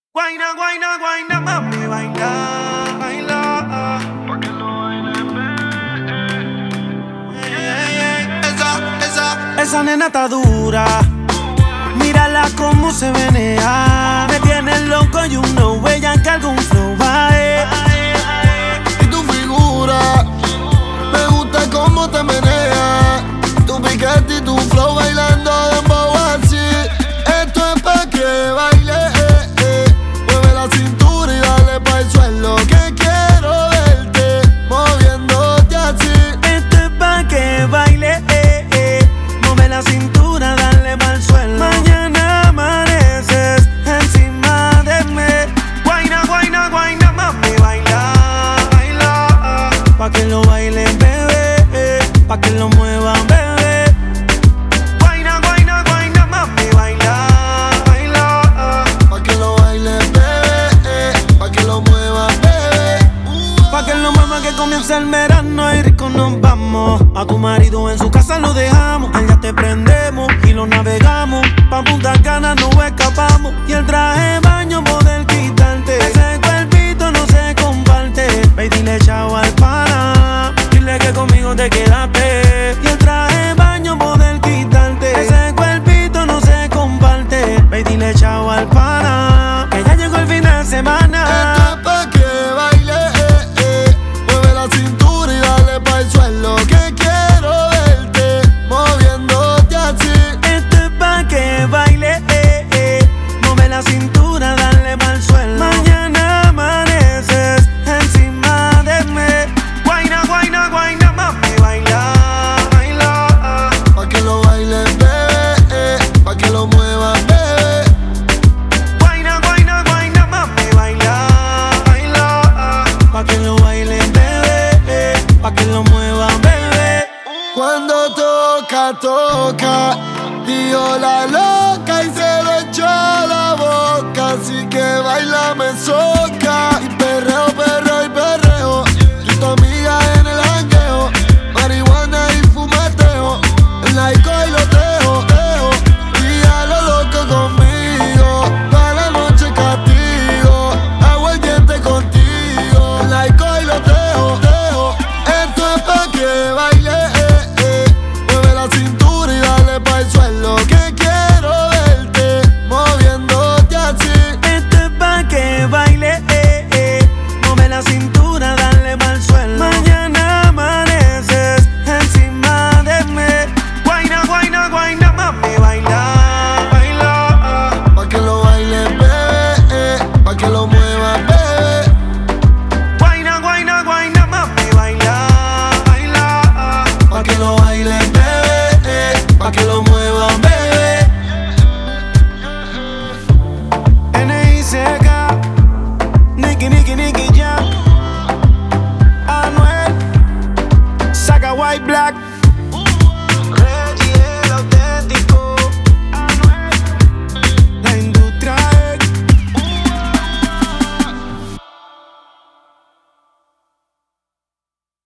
Guayna, guayna, guayna, mami, baila, baila. Pa' que lo baile, esa nena está dura. Mírala cómo se menea. Me tiene loco y uno bella que algún flow va. Y tu figura, me gusta cómo te menea. Tu piquete y tu flow bailando dembow así. Esto es pa' que baile, mueve la cintura y dale pa'l suelo. Que quiero verte moviéndote así. Esto es pa' que baile, mueve la cintura, dale pa'l suelo. Mañana amaneces encima de mí. Guayna, guayna, guayna, mami, baila, baila. Pa' que lo bailen, bebé, pa' que lo muevan, bebé. Guayna, guayna, guayna, mami, baila, baila. Pa' que lo bailes, bebé, pa' que lo muevas, bebé. Pa' que lo muevan que comienza el verano y rico nos vamos. A tu marido en su casa lo dejamos. Al ya te prendemos y lo navegamos. Pa' Punta Cana no escapamos. Y el traje de baño poder quitarte. Ese cuerpito no se comparte. Ve y dile chao al pana. Dile que conmigo te quedaste. Y el traje de baño poder quitarte. Ese cuerpito no se comparte. Ve y dile chao al pana. Que ya llegó el fin de semana. Esto es pa' que baile, mueve la cintura y dale pa'l suelo. Que quiero verte moviéndote así. Esto es pa' que baile, mueve la cintura, dale pa'l suelo. Mañana amaneces encima de mí. Guayna, guayna, guayna, mami, baila, baila. Pa' que lo bailes, bebé, pa' que lo muevas, bebé. Guayna, guayna, guayna, mami, baila, baila. Pa' que lo bailen, bebé, pa' que lo muevan, bebé. Cuando toca, toca, dio la loca y se le echó a la boca. Así que baila, me soca. Y perreo, perreo y perreo. Y tu amiga en el jangueo. Marihuana y fumeteo. En la disco y lo dejo, dejo. Y a lo loco conmigo. Toda la noche castigo. Hago el diente contigo. En la disco y lo dejo, dejo. Esto es pa' que baile, mueve la cintura y dale pa'l suelo. Que quiero verte moviéndote así. Esto es pa' que baile, mueve la cintura, dale pa'l suelo. Mañana amaneces encima de mí. Guayna, guayna, guayna, mami, baila, baila. Pa' que lo bailes, bebé, pa' que lo muevas, bebé. Guayna, guayna, guayna, mami, baila, baila. Pa' que lo bailes, bebé, pa' que lo muevas, bebé. N.I.C.K. Nicky, Nicky, Nicky Jam. Anuel. Saga White Black.